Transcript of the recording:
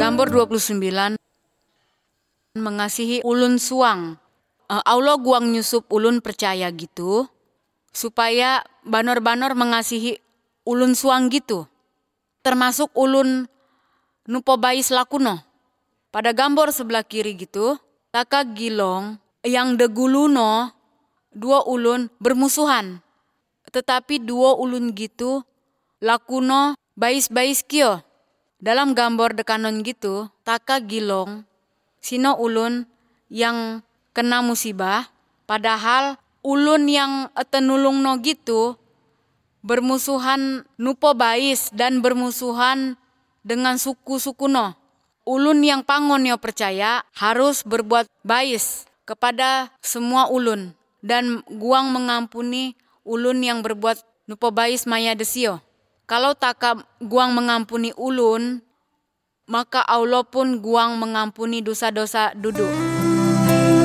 Gambar 29 mengasihi ulun suang. Allah guang nyusup ulun percaya gitu, supaya banor-banor mengasihi ulun suang gitu. Termasuk ulun nupo bais lakuno. Pada gambar sebelah kiri gitu, taka gilong yang deguluno dua ulun bermusuhan. Tetapi dua ulun gitu lakuno bais-bais kio. Dalam gambar dekanon gitu, taka gilong sino ulun yang kena musibah, padahal ulun yang tenulungno gitu bermusuhan nupo bais dan bermusuhan dengan suku-sukuno. Ulun yang pangon yo percaya harus berbuat bais kepada semua ulun dan guang mengampuni ulun yang berbuat nupo bais maya desio. Kalau taka guang mengampuni ulun, maka Allah pun guang mengampuni dosa-dosa duduk.